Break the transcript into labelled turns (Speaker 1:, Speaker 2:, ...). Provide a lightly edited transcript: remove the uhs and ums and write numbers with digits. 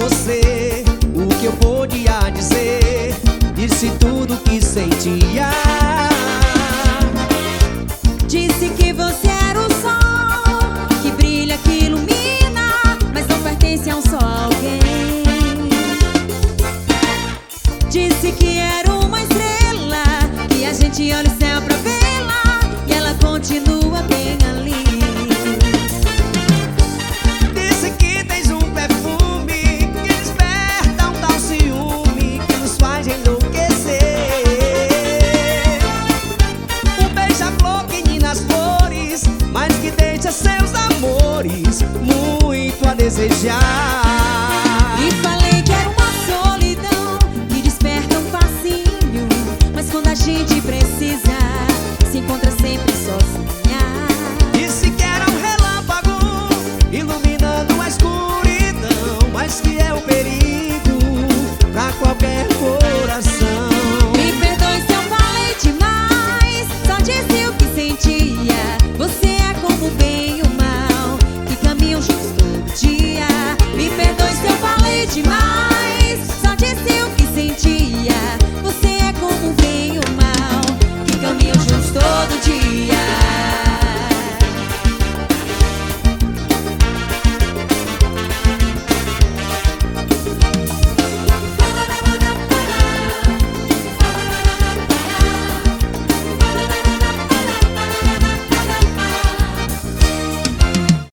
Speaker 1: você o que eu podia dizer. Disse tudo que sentia.
Speaker 2: Disse que você era o sol que brilha, que ilumina, mas não pertence a um só alguém. Disse que era uma estrela, que a gente olha o céu pra vê-la, e ela continua bem ali.
Speaker 1: Disse que tens um perfume que desperta um tal ciúme que nos faz enlouquecer. Um beija-flor que nina as flores, mas que deixa seus amores muito a desejar.